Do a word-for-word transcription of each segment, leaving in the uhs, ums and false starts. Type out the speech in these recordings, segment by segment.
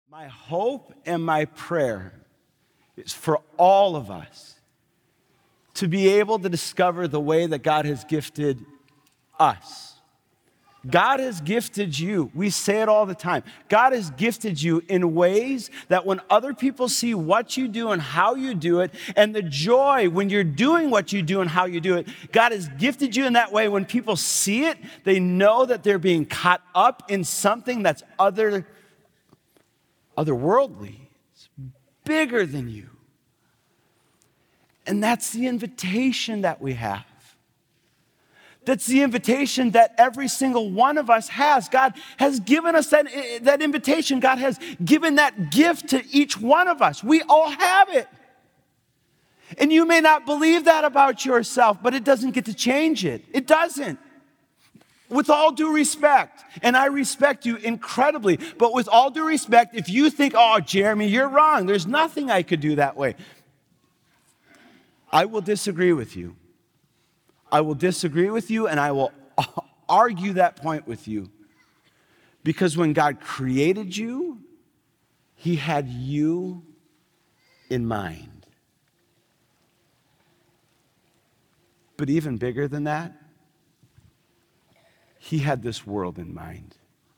My hope and my prayer is for all of us to be able to discover the way that God has gifted us. God has gifted you. We say it all the time. God has gifted you in ways that when other people see what you do and how you do it, and the joy when you're doing what you do and how you do it, God has gifted you in that way. When people see it, they know that they're being caught up in something that's other otherworldly. It's bigger than you. And that's the invitation that we have. That's the invitation that every single one of us has. God has given us that, that invitation. God has given that gift to each one of us. We all have it. And you may not believe that about yourself, but it doesn't get to change it. It doesn't. With all due respect, and I respect you incredibly, but with all due respect, if you think, oh, Jeremy, you're wrong, there's nothing I could do that way, I will disagree with you. I will disagree with you, and I will argue that point with you. Because when God created you, He had you in mind. But even bigger than that, He had this world in mind.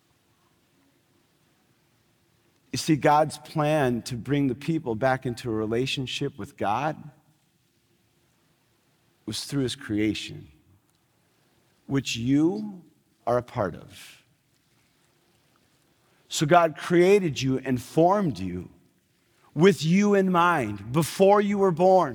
You see, God's plan to bring the people back into a relationship with God was through His creation, which you are a part of. So God created you and formed you with you in mind before you were born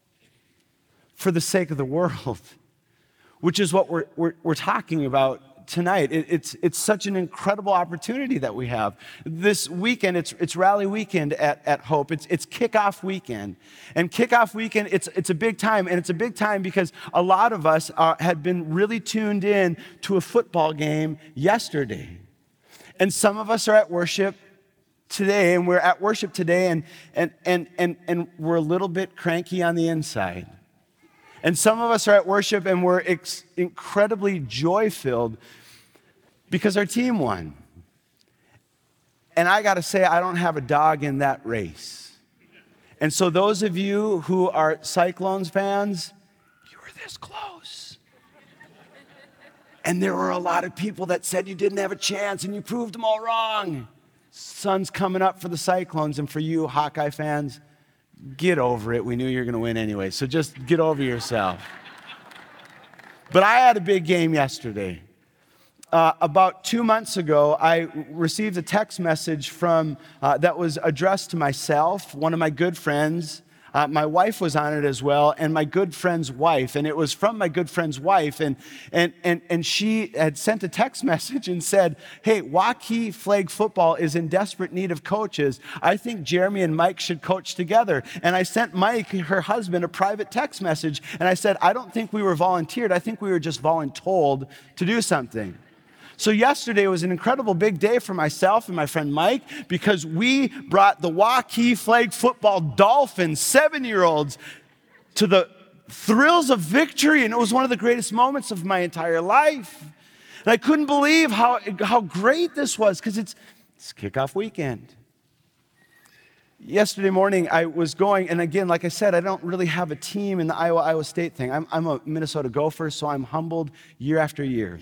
for the sake of the world, which is what we're, we're, we're talking about tonight. It, it's, it's such an incredible opportunity that we have. This weekend, it's, it's rally weekend at, at Hope. It's, it's kickoff weekend. And kickoff weekend, it's, it's a big time. And it's a big time because a lot of us are, had been really tuned in to a football game yesterday. And some of us are at worship today, and we're at worship today, and, and, and, and, and we're a little bit cranky on the inside. And some of us are at worship and we're ex- incredibly joy-filled because our team won. And I got to say, I don't have a dog in that race. And so those of you who are Cyclones fans, you were this close. And there were a lot of people that said you didn't have a chance and you proved them all wrong. Sun's coming up for the Cyclones, and for you Hawkeye fans, get over it. We knew you were going to win anyway, so just get over yourself. But I had a big game yesterday. Uh, about two months ago, I received a text message from uh, that was addressed to myself, one of my good friends. Uh, my wife was on it as well, and my good friend's wife. And it was from my good friend's wife, and and and and she had sent a text message and said, "Hey, Waukee Flag football is in desperate need of coaches. I think Jeremy and Mike should coach together." And I sent Mike, her husband, a private text message, and I said, "I don't think we were volunteered. I think we were just voluntold to do something." So yesterday was an incredible big day for myself and my friend Mike because we brought the Waukee Flag football Dolphins seven-year-olds to the thrills of victory, and it was one of the greatest moments of my entire life. And I couldn't believe how, how great this was because it's, it's kickoff weekend. Yesterday morning, I was going, and again, like I said, I don't really have a team in the Iowa-Iowa State thing. I'm, I'm a Minnesota Gopher, so I'm humbled year after year.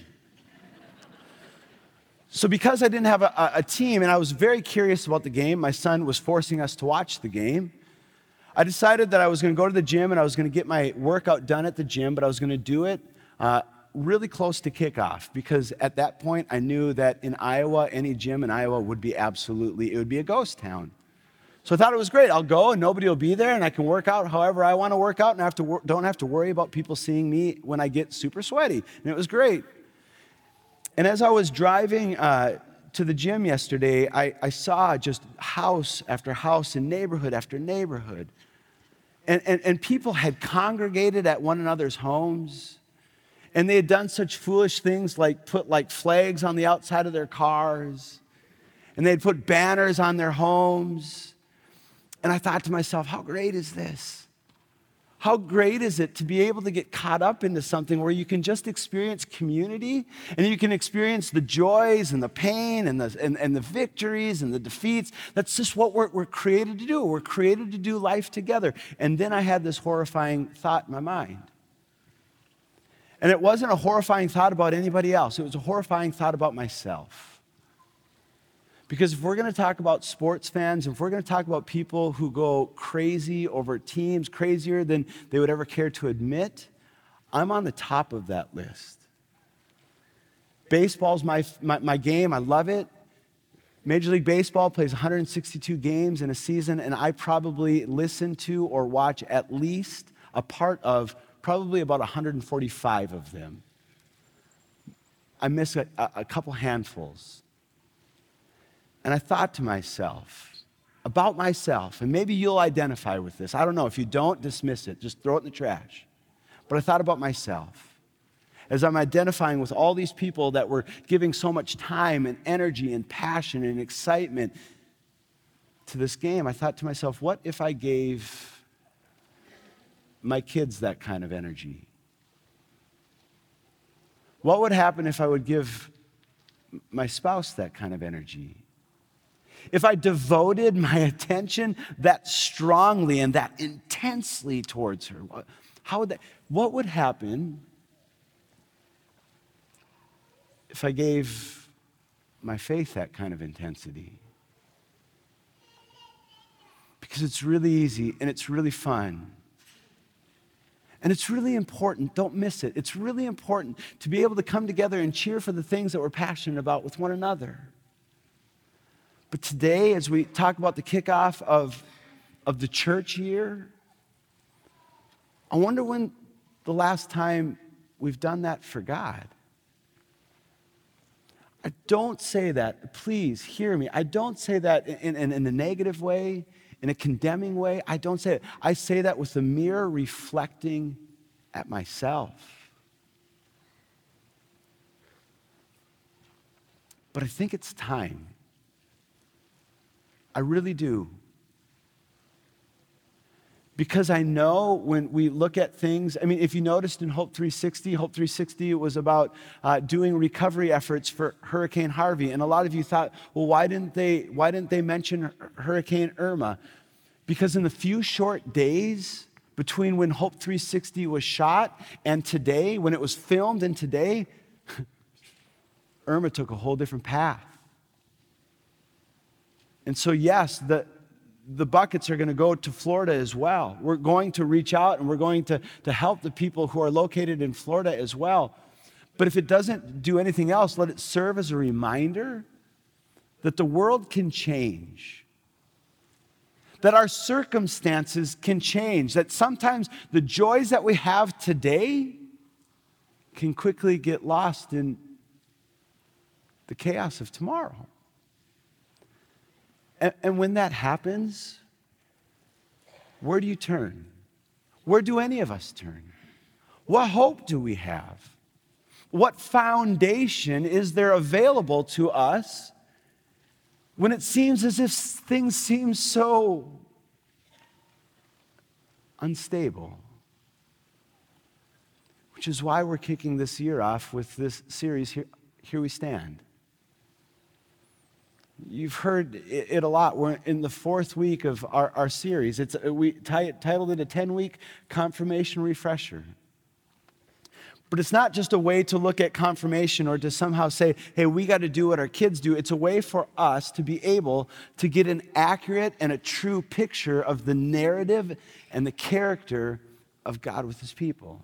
So because I didn't have a, a team and I was very curious about the game, my son was forcing us to watch the game, I decided that I was going to go to the gym and I was going to get my workout done at the gym, but I was going to do it uh, really close to kickoff because at that point I knew that in Iowa, any gym in Iowa would be absolutely, it would be a ghost town. So I thought it was great. I'll go and nobody will be there and I can work out however I want to work out and I have to wor- don't have to worry about people seeing me when I get super sweaty. And it was great. And as I was driving uh, to the gym yesterday, I, I saw just house after house and neighborhood after neighborhood. And, and, and people had congregated at one another's homes. And they had done such foolish things like put like flags on the outside of their cars. And they'd put banners on their homes. And I thought to myself, how great is this? How great is it to be able to get caught up into something where you can just experience community and you can experience the joys and the pain and the, and, and the victories and the defeats. That's just what we're, we're created to do. We're created to do life together. And then I had this horrifying thought in my mind. And it wasn't a horrifying thought about anybody else. It was a horrifying thought about myself. Because if we're going to talk about sports fans, if we're going to talk about people who go crazy over teams, crazier than they would ever care to admit, I'm on the top of that list. Baseball's my, my, my game. I love it. Major League Baseball plays one hundred sixty-two games in a season, and I probably listen to or watch at least a part of probably about one hundred forty-five of them. I miss a, a couple handfuls. And I thought to myself, about myself, and maybe you'll identify with this. I don't know. If you don't, dismiss it. Just throw it in the trash. But I thought about myself as I'm identifying with all these people that were giving so much time and energy and passion and excitement to this game. I thought to myself, what if I gave my kids that kind of energy? What would happen if I would give my spouse that kind of energy? If I devoted my attention that strongly and that intensely towards her, how would that, what would happen if I gave my faith that kind of intensity? Because it's really easy and it's really fun. And it's really important, don't miss it. It's really important to be able to come together and cheer for the things that we're passionate about with one another. But today, as we talk about the kickoff of, of the church year, I wonder when the last time we've done that for God. I don't say that, please hear me. I don't say that in, in, in a negative way, in a condemning way. I don't say it. I say that with a mirror reflecting at myself. But I think it's time. I really do. Because I know when we look at things, I mean, if you noticed in Hope three sixty, Hope three sixty was about uh, doing recovery efforts for Hurricane Harvey. And a lot of you thought, well, why didn't they, why didn't they mention Hurricane Irma? Because in the few short days between when Hope three sixty was shot and today, when it was filmed and today, Irma took a whole different path. And so, yes, the, the buckets are going to go to Florida as well. We're going to reach out and we're going to, to help the people who are located in Florida as well. But if it doesn't do anything else, let it serve as a reminder that the world can change, that our circumstances can change, that sometimes the joys that we have today can quickly get lost in the chaos of tomorrow. And, and when that happens, where do you turn? Where do any of us turn? What hope do we have? What foundation is there available to us when it seems as if things seem so unstable? Which is why we're kicking this year off with this series, Here, Here We Stand. You've heard it a lot. We're in the fourth week of our, our series. It's, we t- titled it a ten-week confirmation refresher. But it's not just a way to look at confirmation or to somehow say, hey, we got to do what our kids do. It's a way for us to be able to get an accurate and a true picture of the narrative and the character of God with his people.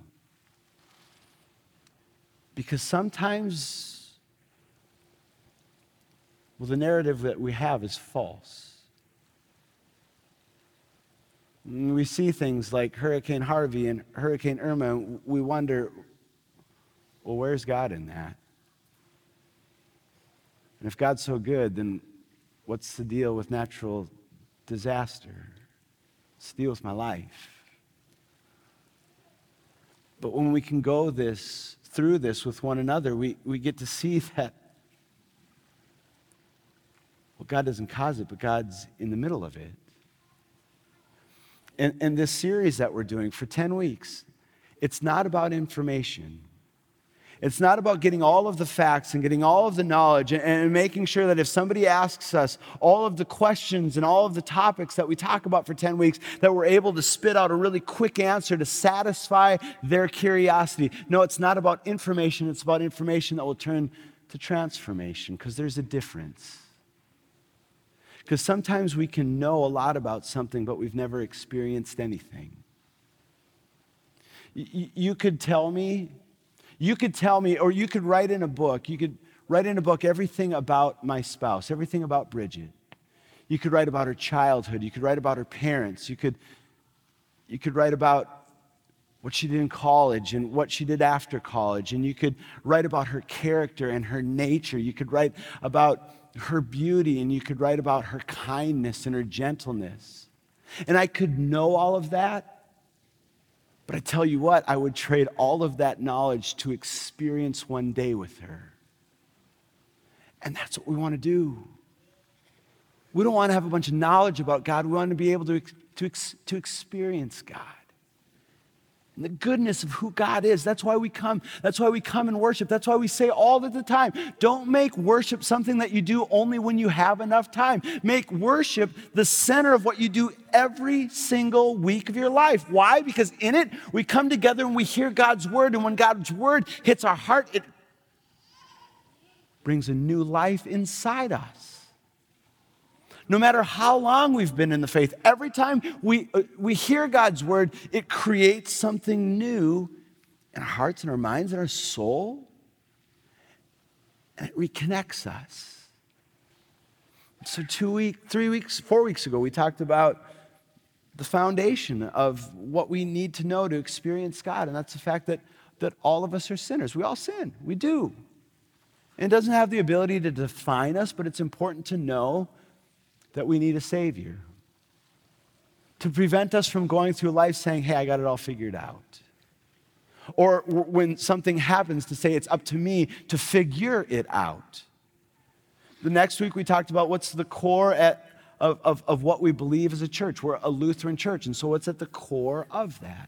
Because sometimes, well, the narrative that we have is false. When we see things like Hurricane Harvey and Hurricane Irma, we wonder, well, where's God in that? And if God's so good, then what's the deal with natural disaster? What's the deal with my life? But when we can go this through this with one another, we, we get to see that, well, God doesn't cause it, but God's in the middle of it. in, in this series that we're doing for ten weeks, it's not about information. It's not about getting all of the facts and getting all of the knowledge and, and making sure that if somebody asks us all of the questions and all of the topics that we talk about for ten weeks, that we're able to spit out a really quick answer to satisfy their curiosity. No, it's not about information. It's about information that will turn to transformation, because there's a difference. Because sometimes we can know a lot about something, but we've never experienced anything. Y- you could tell me You could tell me, or you could write in a book, you could write in a book everything about my spouse, everything about Bridget. You could write about her childhood, you could write about her parents, you could, you could write about what she did in college and what she did after college, and you could write about her character and her nature. You could write about her beauty, and you could write about her kindness and her gentleness. And I could know all of that. But I tell you what, I would trade all of that knowledge to experience one day with her. And that's what we want to do. We don't want to have a bunch of knowledge about God. We want to be able to, to, to experience God. And the goodness of who God is. That's why we come. That's why we come and worship. That's why we say all of the time, don't make worship something that you do only when you have enough time. Make worship the center of what you do every single week of your life. Why? Because in it, we come together and we hear God's word. And when God's word hits our heart, it brings a new life inside us. No matter how long we've been in the faith, every time we, uh, we hear God's word, it creates something new in our hearts and our minds and our soul. And it reconnects us. So two weeks, three weeks, four weeks ago, we talked about the foundation of what we need to know to experience God. And that's the fact that, that all of us are sinners. We all sin. We do. And it doesn't have the ability to define us, but it's important to know that we need a Savior to prevent us from going through life saying, hey, I got it all figured out. Or w- when something happens, to say it's up to me to figure it out. The next week we talked about what's the core at, of, of, of what we believe as a church. We're a Lutheran church, and so what's at the core of that?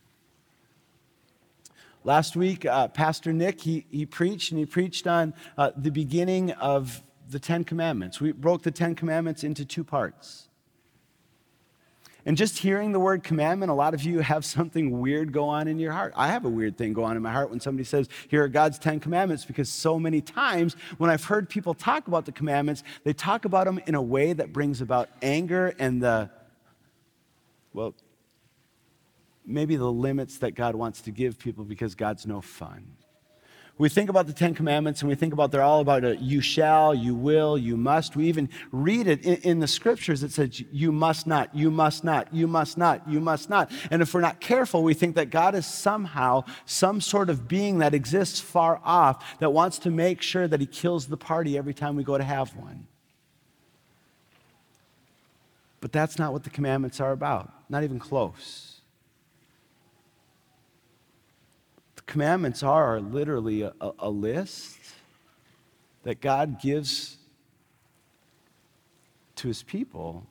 Last week, uh, Pastor Nick, he, he preached, and he preached on uh, the beginning of the Ten Commandments. We broke the Ten Commandments into two parts. And just hearing the word commandment, a lot of you have something weird go on in your heart. I have a weird thing go on in my heart when somebody says, here are God's Ten Commandments, because so many times when I've heard people talk about the commandments, they talk about them in a way that brings about anger and the, well, maybe the limits that God wants to give people because God's no fun. We think about the Ten Commandments and we think about they're all about a you shall, you will, you must. We even read it in, in the scriptures. It says you must not, you must not, you must not, you must not. And if we're not careful, we think that God is somehow some sort of being that exists far off that wants to make sure that he kills the party every time we go to have one. But that's not what the commandments are about, not even close. Commandments are literally a, a, a list that God gives to his people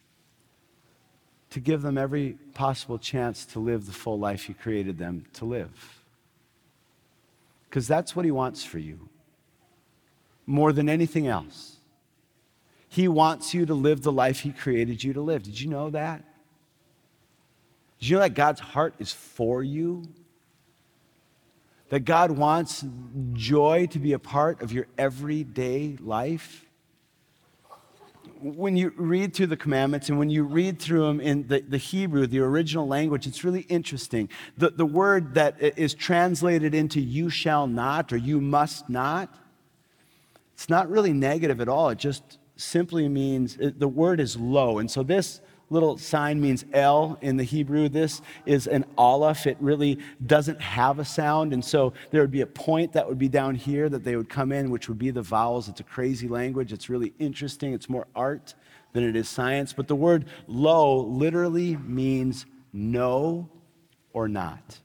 to give them every possible chance to live the full life he created them to live. Because that's what he wants for you, more than anything else. He wants you to live the life he created you to live. Did you know that? Did you know that God's heart is for you? That God wants joy to be a part of your everyday life? When you read through the commandments and when you read through them in the, the Hebrew, the original language, it's really interesting. The, the word that is translated into you shall not or you must not, it's not really negative at all. It just simply means, the word is low. And so this little sign means L in the Hebrew. This is an aleph. It really doesn't have a sound. And so there would be a point that would be down here that they would come in, which would be the vowels. It's a crazy language. It's really interesting. It's more art than it is science. But the word lo literally means no or not.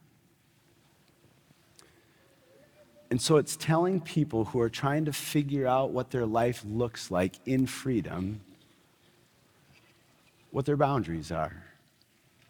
And so it's telling people who are trying to figure out what their life looks like in freedom what their boundaries are.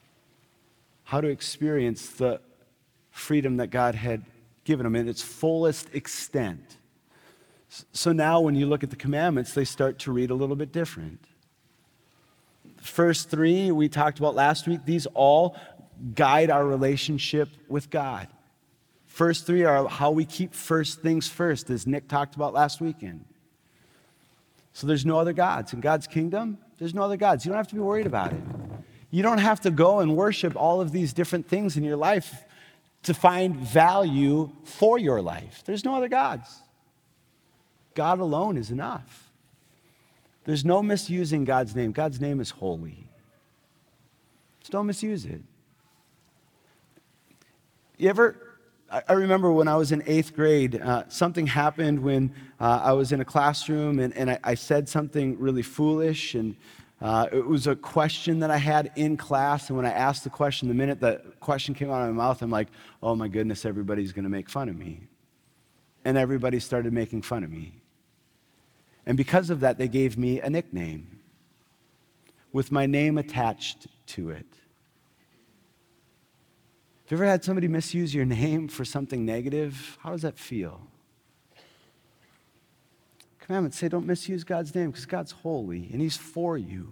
how to experience the freedom that God had given them in its fullest extent. So now when you look at the commandments, they start to read a little bit different. The first three we talked about last week, these all guide our relationship with God. First three are how we keep first things first, as Nick talked about last weekend. So there's no other gods. In God's kingdom, there's no other gods. You don't have to be worried about it. You don't have to go and worship all of these different things in your life to find value for your life. There's no other gods. God alone is enough. There's no misusing God's name. God's name is holy. Just don't misuse it. You ever, I remember when I was in eighth grade, uh, something happened when uh, I was in a classroom and, and I, I said something really foolish, and uh, it was a question that I had in class, and when I asked the question, the minute the question came out of my mouth, I'm like, oh my goodness, everybody's going to make fun of me. And everybody started making fun of me. And because of that, they gave me a nickname with my name attached to it. Have you ever had somebody misuse your name for something negative? How does that feel? Commandments say don't misuse God's name because God's holy and He's for you.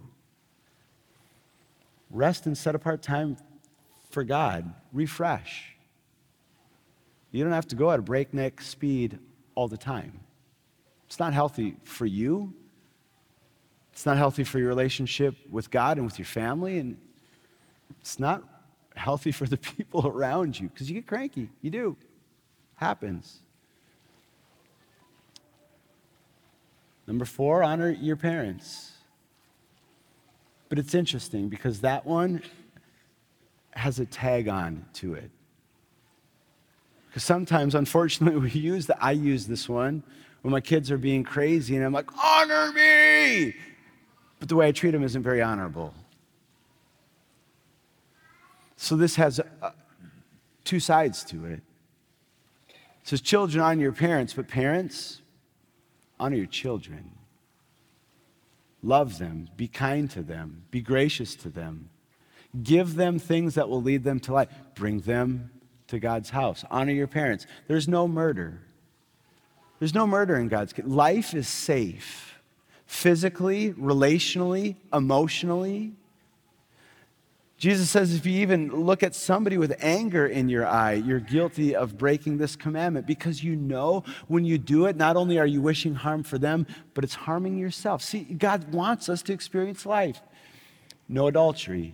Rest and set apart time for God. Refresh. You don't have to go at a breakneck speed all the time. It's not healthy for you. It's not healthy for your relationship with God and with your family, and it's not healthy for the people around you because you get cranky. You do. Happens. Number four, honor your parents. But it's interesting because that one has a tag on to it. Because sometimes, unfortunately, we use that. I use this one when my kids are being crazy, and I'm like, honor me! But the way I treat them isn't very honorable. So this has uh, two sides to it. It says, children, honor your parents, but parents, honor your children. Love them, be kind to them, be gracious to them. Give them things that will lead them to life. Bring them to God's house. Honor your parents. There's no murder. There's no murder in God's kingdom. Life is safe. Physically, relationally, emotionally. Jesus says if you even look at somebody with anger in your eye, you're guilty of breaking this commandment because you know when you do it, not only are you wishing harm for them, but it's harming yourself. See, God wants us to experience life. No adultery.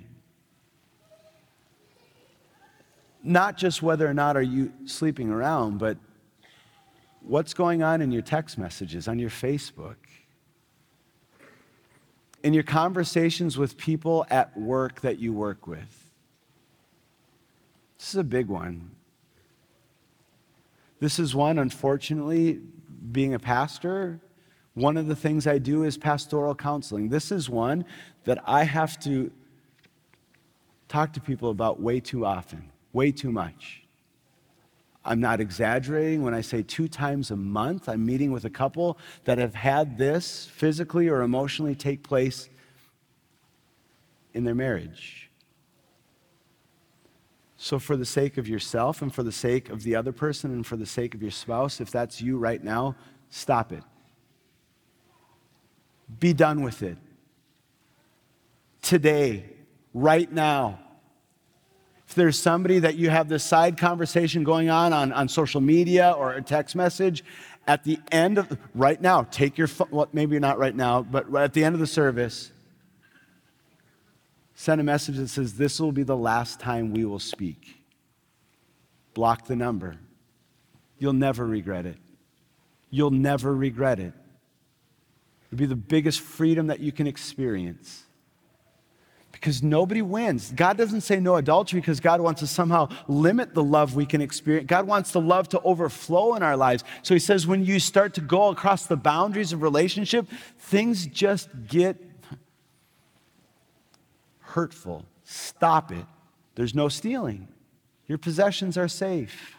Not just whether or not are you sleeping around, but what's going on in your text messages, on your Facebook, in your conversations with people at work that you work with. This is a big one. This is one, unfortunately, being a pastor, one of the things I do is pastoral counseling. This is one that I have to talk to people about way too often, way too much. I'm not exaggerating when I say two times a month I'm meeting with a couple that have had this physically or emotionally take place in their marriage. So for the sake of yourself and for the sake of the other person and for the sake of your spouse, if that's you right now, stop it. Be done with it. Today, right now. If there's somebody that you have this side conversation going on, on on social media or a text message, at the end of, right now, take your phone, well, maybe not right now, but at the end of the service, send a message that says, this will be the last time we will speak. Block the number. You'll never regret it. You'll never regret it. It'll be the biggest freedom that you can experience. Because nobody wins. God doesn't say no adultery because God wants to somehow limit the love we can experience. God wants the love to overflow in our lives. So He says when you start to go across the boundaries of relationship, things just get hurtful. Stop it. There's no stealing. Your possessions are safe.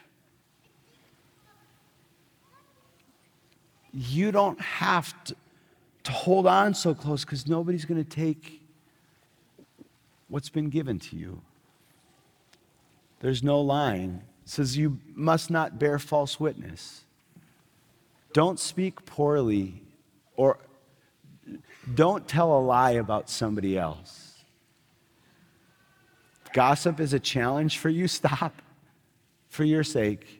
You don't have to, to hold on so close because nobody's going to take what's been given to you. There's no lying. It says you must not bear false witness. Don't speak poorly or don't tell a lie about somebody else. Gossip is a challenge for you. Stop for your sake.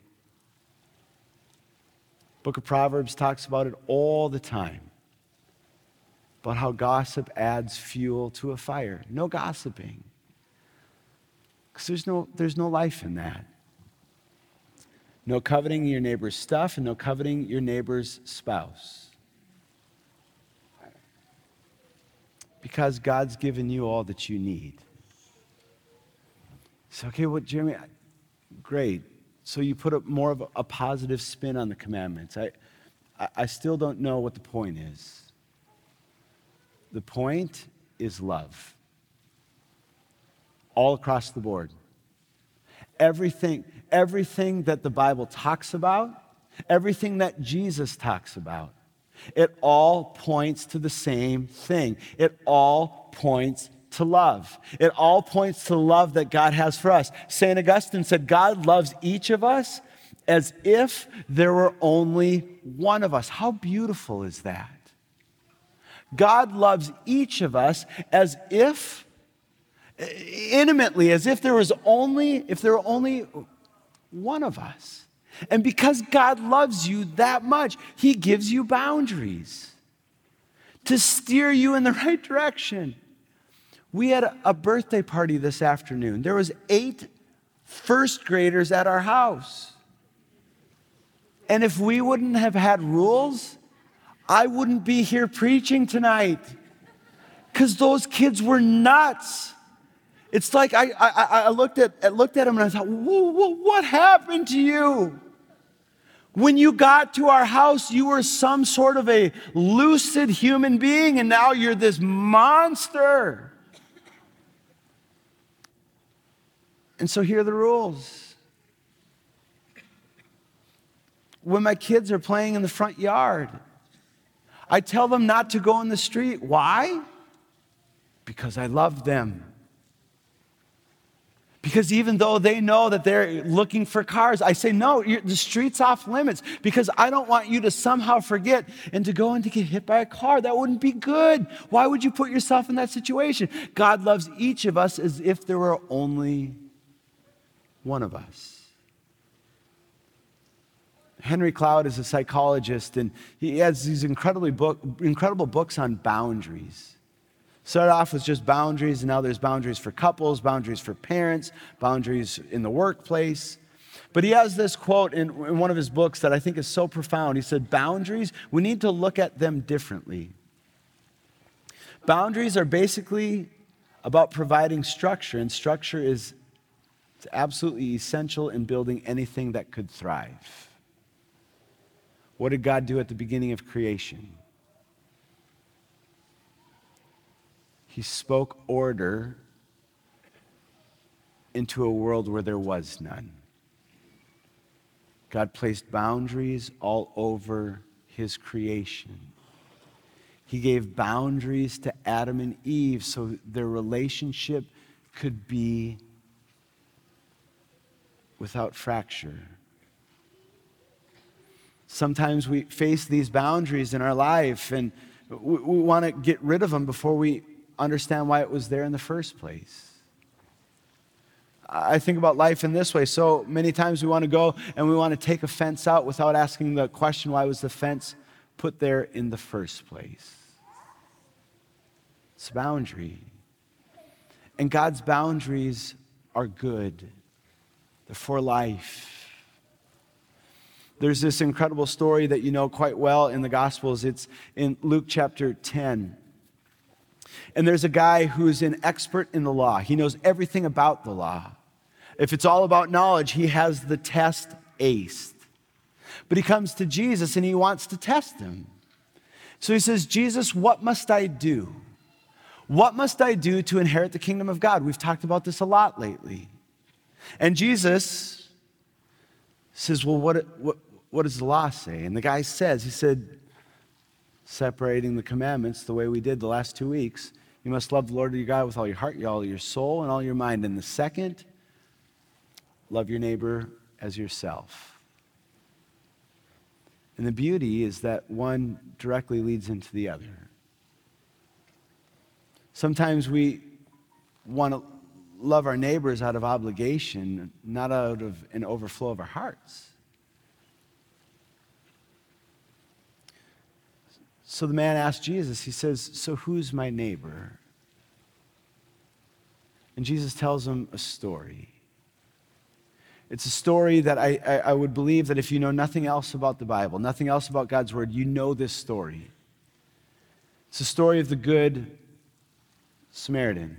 Book of Proverbs talks about it all the time. About how gossip adds fuel to a fire. No gossiping. Because there's no, there's no life in that. No coveting your neighbor's stuff and no coveting your neighbor's spouse. Because God's given you all that you need. So, okay, well, Jeremy, great. So you put up more of a, a positive spin on the commandments. I, I, I still don't know what the point is. The point is love. All across the board. Everything, everything that the Bible talks about, everything that Jesus talks about, it all points to the same thing. It all points to love. It all points to the love that God has for us. Saint Augustine said, God loves each of us as if there were only one of us. How beautiful is that? God loves each of us as if, intimately, as if there was only, if there were only one of us. And because God loves you that much, He gives you boundaries to steer you in the right direction. We had a birthday party this afternoon. There was eight first graders at our house. And if we wouldn't have had rules, I wouldn't be here preaching tonight. Because those kids were nuts. It's like I, I, I looked at I looked at them and I thought, whoa, whoa, what happened to you? When you got to our house, you were some sort of a lucid human being, and now you're this monster. And so here are the rules. When my kids are playing in the front yard, I tell them not to go in the street. Why? Because I love them. Because even though they know that they're looking for cars, I say, no, you're, the street's off limits because I don't want you to somehow forget and to go and to get hit by a car. That wouldn't be good. Why would you put yourself in that situation? God loves each of us as if there were only one of us. Henry Cloud is a psychologist, and he has these incredibly book, incredible books on boundaries. Started off with just boundaries, and now there's boundaries for couples, boundaries for parents, boundaries in the workplace. But he has this quote in, in one of his books that I think is so profound. He said, boundaries, we need to look at them differently. Boundaries are basically about providing structure, and structure is it's absolutely essential in building anything that could thrive. What did God do at the beginning of creation? He spoke order into a world where there was none. God placed boundaries all over His creation. He gave boundaries to Adam and Eve so their relationship could be without fracture. Sometimes we face these boundaries in our life and we, we want to get rid of them before we understand why it was there in the first place. I think about life in this way. So many times we want to go and we want to take a fence out without asking the question, why was the fence put there in the first place? It's a boundary. And God's boundaries are good. They're for life. There's this incredible story that you know quite well in the Gospels. It's in Luke chapter ten. And there's a guy who's an expert in the law. He knows everything about the law. If it's all about knowledge, he has the test aced. But he comes to Jesus and he wants to test him. So he says, Jesus, what must I do? What must I do to inherit the kingdom of God? We've talked about this a lot lately. And Jesus says, well, what, what, what does the law say? And the guy says, he said, separating the commandments the way we did the last two weeks. You must love the Lord your God with all your heart, all your soul, and all your mind. And the second love your neighbor as yourself. And the beauty is that one directly leads into the other. Sometimes we want to love our neighbors out of obligation, not out of an overflow of our hearts. So the man asked Jesus, he says, so who's my neighbor? And Jesus tells him a story. It's a story that I, I, I would believe that if you know nothing else about the Bible, nothing else about God's Word, you know this story. It's the story of the Good Samaritan.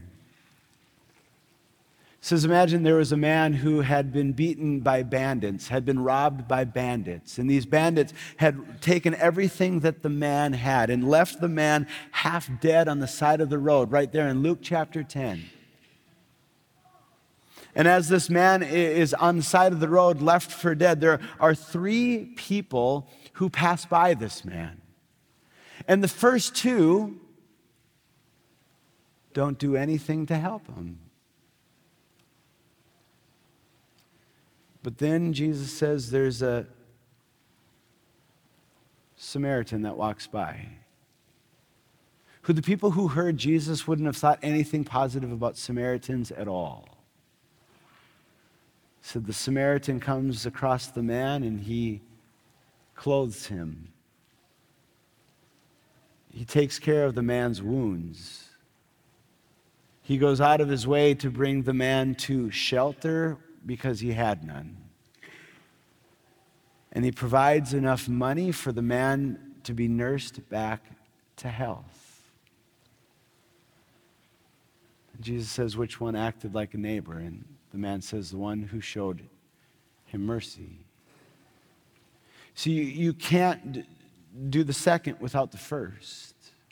It says, imagine there was a man who had been beaten by bandits, had been robbed by bandits, and these bandits had taken everything that the man had and left the man half dead on the side of the road, right there in Luke chapter ten. And as this man is on the side of the road, left for dead, there are three people who pass by this man. And the first two don't do anything to help him. But then Jesus says there's a Samaritan that walks by, who the people who heard Jesus wouldn't have thought anything positive about Samaritans at all. So the Samaritan comes across the man and he clothes him. He takes care of the man's wounds. He goes out of his way to bring the man to shelter because he had none. And he provides enough money for the man to be nursed back to health. And Jesus says, which one acted like a neighbor? And the man says, the one who showed him mercy. See, you, you can't d- do the second without the first.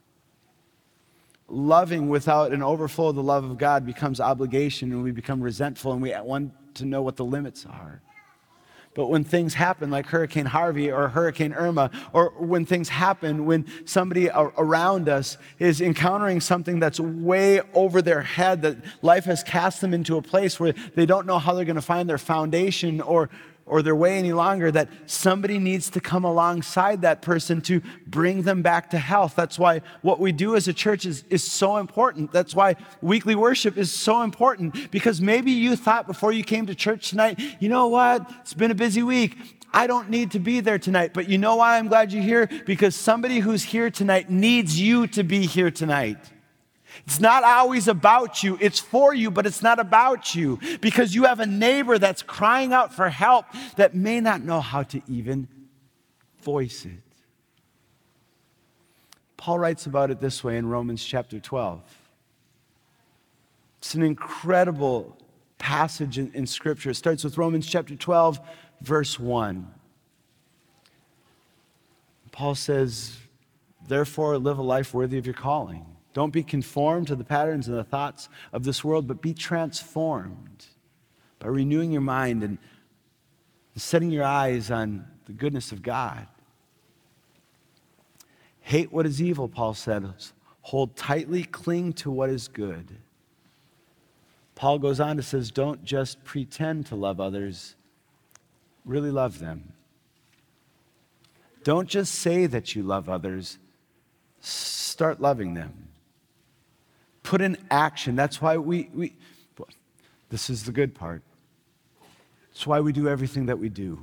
Loving without an overflow of the love of God becomes obligation, and we become resentful, and we want to know what the limits are. But when things happen like Hurricane Harvey or Hurricane Irma, or when things happen when somebody around us is encountering something that's way over their head, that life has cast them into a place where they don't know how they're going to find their foundation or or their way any longer, that somebody needs to come alongside that person to bring them back to health. That's why what we do as a church is, is so important. That's why weekly worship is so important, because maybe you thought before you came to church tonight, you know what, it's been a busy week. I don't need to be there tonight. But you know why I'm glad you're here? Because somebody who's here tonight needs you to be here tonight. It's not always about you. It's for you, but it's not about you, because you have a neighbor that's crying out for help that may not know how to even voice it. Paul writes about it this way in Romans chapter twelve. It's an incredible passage in, in Scripture. It starts with Romans chapter twelve, verse one. Paul says, therefore, live a life worthy of your calling. Don't be conformed to the patterns and the thoughts of this world, but be transformed by renewing your mind and setting your eyes on the goodness of God. Hate what is evil, Paul says. Hold tightly, cling to what is good. Paul goes on to says, don't just pretend to love others, really love them. Don't just say that you love others, start loving them. Put in action. That's why we, we, this is the good part. It's why we do everything that we do.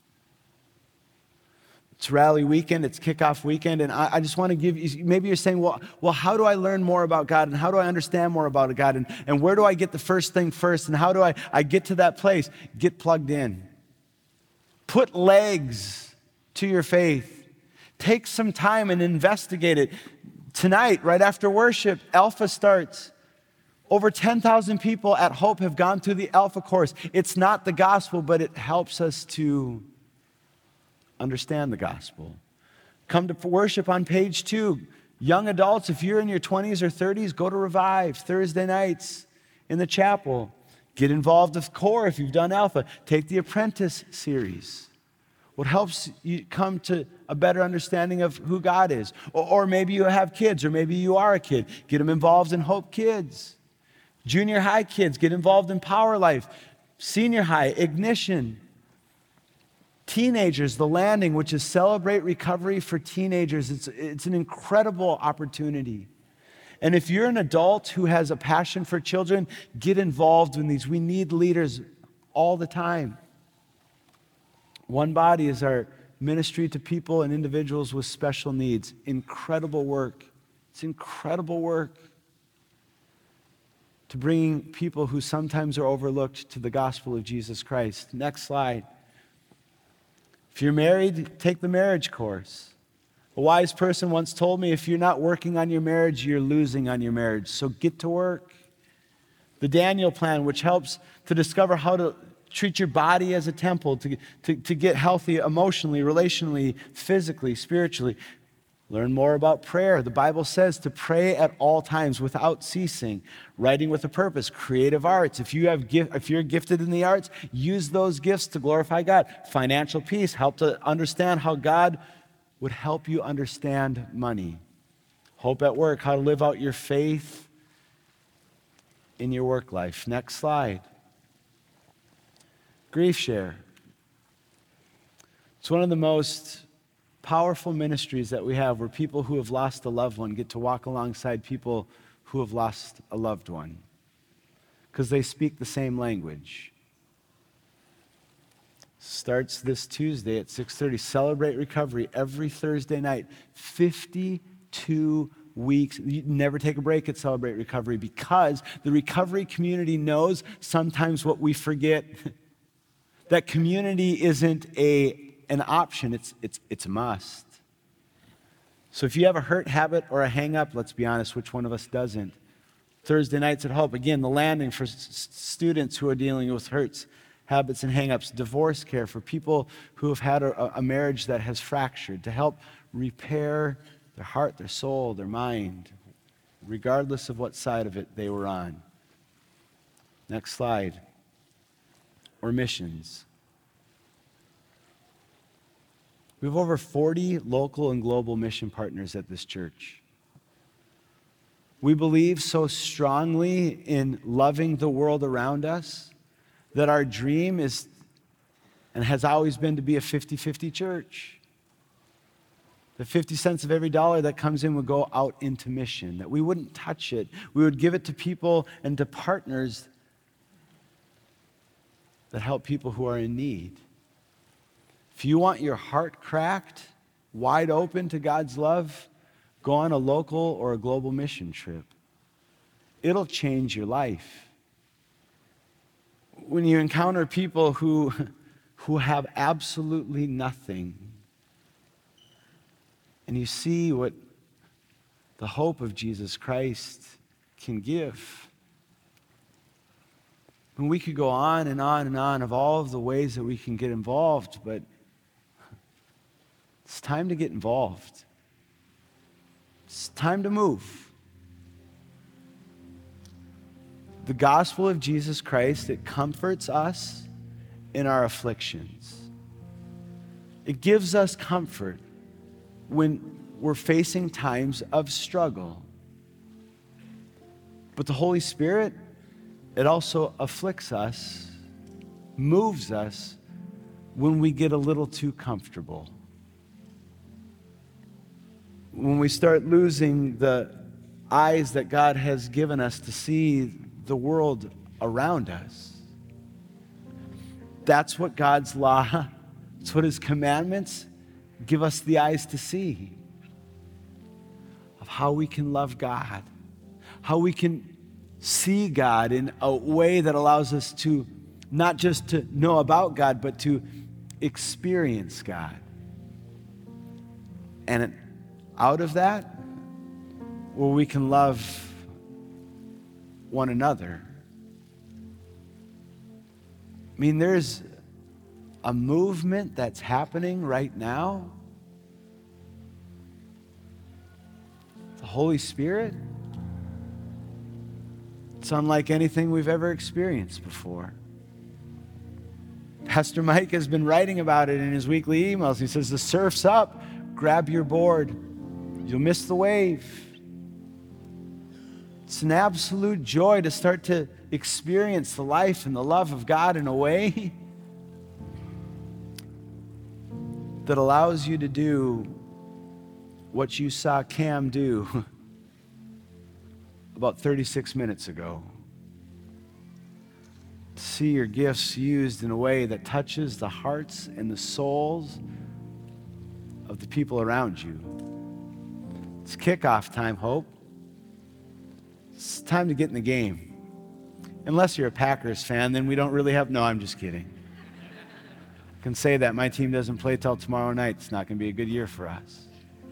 It's rally weekend, it's kickoff weekend, and I, I just want to give you, maybe you're saying, well, well, how do I learn more about God, and how do I understand more about God, and, and where do I get the first thing first, and how do I, I get to that place? Get plugged in. Put legs to your faith. Take some time and investigate it. Tonight, right after worship, Alpha starts. Over ten thousand people at Hope have gone through the Alpha course. It's not the gospel, but it helps us to understand the gospel. Come to worship on page two. Young adults, if you're in your twenties or thirties, go to Revive Thursday nights in the chapel. Get involved with Core if you've done Alpha. Take the Apprentice series. What helps you come to a better understanding of who God is. Or, or maybe you have kids, or maybe you are a kid. Get them involved in Hope Kids. Junior high kids, get involved in Power Life. Senior high, Ignition. Teenagers, The Landing, which is Celebrate Recovery for teenagers. It's, it's an incredible opportunity. And if you're an adult who has a passion for children, get involved in these. We need leaders all the time. One Body is our ministry to people and individuals with special needs. Incredible work. It's incredible work to bring people who sometimes are overlooked to the gospel of Jesus Christ. Next slide. If you're married, take the marriage course. A wise person once told me, if you're not working on your marriage, you're losing on your marriage. So get to work. The Daniel Plan, which helps to discover how to treat your body as a temple, to, to, to get healthy emotionally, relationally, physically, spiritually. Learn more about prayer. The Bible says to pray at all times without ceasing. Writing with a purpose. Creative arts. If you have gift, if you're gifted in the arts, use those gifts to glorify God. Financial peace. Help to understand how God would help you understand money. Hope at work. How to live out your faith in your work life. Next slide. Grief Share. It's one of the most powerful ministries that we have, where people who have lost a loved one get to walk alongside people who have lost a loved one, because they speak the same language. Starts this Tuesday at six thirty. Celebrate Recovery every Thursday night. fifty-two weeks. You never take a break at Celebrate Recovery, because the recovery community knows sometimes what we forget. That community isn't a an option, it's, it's, it's a must. So if you have a hurt, habit, or a hang-up, let's be honest, which one of us doesn't? Thursday nights at Hope, again, The Landing for s- students who are dealing with hurts, habits, and hang-ups. Divorce care for people who have had a, a marriage that has fractured, to help repair their heart, their soul, their mind, regardless of what side of it they were on. Next slide. Or missions. We have over forty local and global mission partners at this church. We believe so strongly in loving the world around us that our dream is and has always been to be a fifty-fifty church. That fifty cents of every dollar that comes in would go out into mission, that we wouldn't touch it. We would give it to people and to partners that help people who are in need. If you want your heart cracked, wide open to God's love, go on a local or a global mission trip. It'll change your life. When you encounter people who, who have absolutely nothing, and you see what the hope of Jesus Christ can give. And we could go on and on and on of all of the ways that we can get involved, but it's time to get involved. It's time to move. The gospel of Jesus Christ, it comforts us in our afflictions. It gives us comfort when we're facing times of struggle. But the Holy Spirit, it also afflicts us, moves us when we get a little too comfortable. When we start losing the eyes that God has given us to see the world around us. That's what God's law, that's what His commandments give us the eyes to see, of how we can love God, how we can see God in a way that allows us to not just to know about God, but to experience God. And out of that, where we can love one another. I mean, there's a movement that's happening right now. The Holy Spirit, it's unlike anything we've ever experienced before. Pastor Mike has been writing about it in his weekly emails. He says, the surf's up, grab your board. You'll miss the wave. It's an absolute joy to start to experience the life and the love of God in a way that allows you to do what you saw Cam do about thirty-six minutes ago. To see your gifts used in a way that touches the hearts and the souls of the people around you. It's kickoff time, Hope. It's time to get in the game. Unless you're a Packers fan, then we don't really have, no, I'm just kidding. I can say that my team doesn't play till tomorrow night. It's not going to be a good year for us.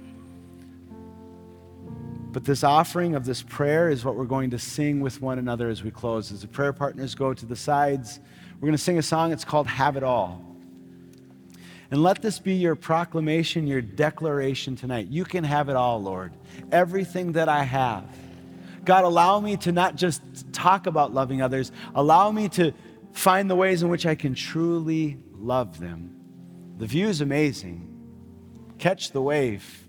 But this offering of this prayer is what we're going to sing with one another as we close. As the prayer partners go to the sides, we're going to sing a song. It's called Have It All. And let this be your proclamation, your declaration tonight. You can have it all, Lord. Everything that I have. God, allow me to not just talk about loving others. Allow me to find the ways in which I can truly love them. The view is amazing. Catch the wave.